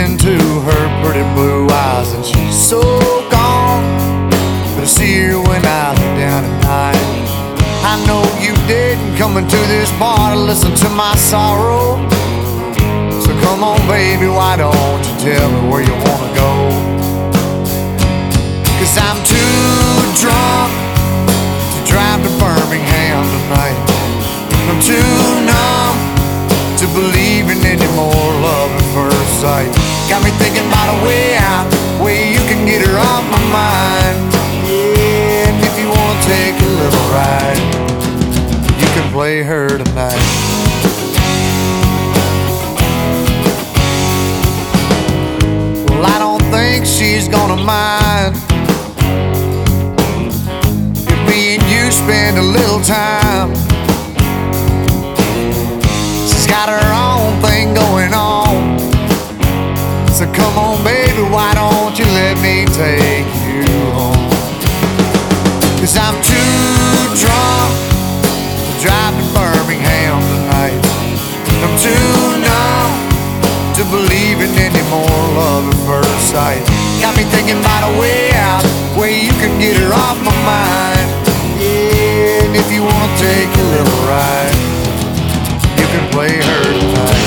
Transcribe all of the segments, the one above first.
into her pretty blue eyes, and she's so gone, but I see her when I lay down at night. I know you didn't come into this bar to listen to my sorrow, so come on baby, why don't you tell me where you wanna go? 'Cause I'm too drunk to drive to Birmingham tonight. I'm too numb to believe in any more love at first sight. Got me thinking about a way out, way you can get her off my mind. Yeah, and if you wanna take a little ride, you can play her tonight. Well, I don't think she's gonna mind if me and you spend a little time. She's got her own thing going on, so come on baby, why don't you let me take you home? 'Cause I'm too drunk to drive to Birmingham tonight. I'm too numb to believe in any more love at first sight. Got me thinking about a way out, way you can get her off my mind. Yeah, and if you wanna take a little ride, you can play her tonight.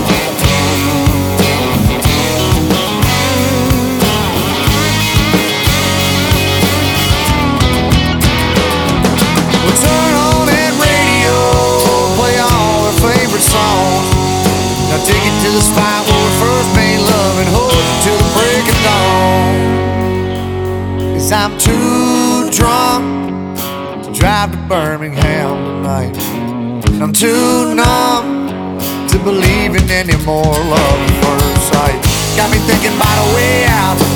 Well, turn on that radio, play all her favorite songs. Now take it to the spot where we first made love and hold it till the break of dawn. 'Cause I'm too drunk to drive to Birmingham tonight. I'm too numb to believe in any more love at first sight. Got me thinking about a way out,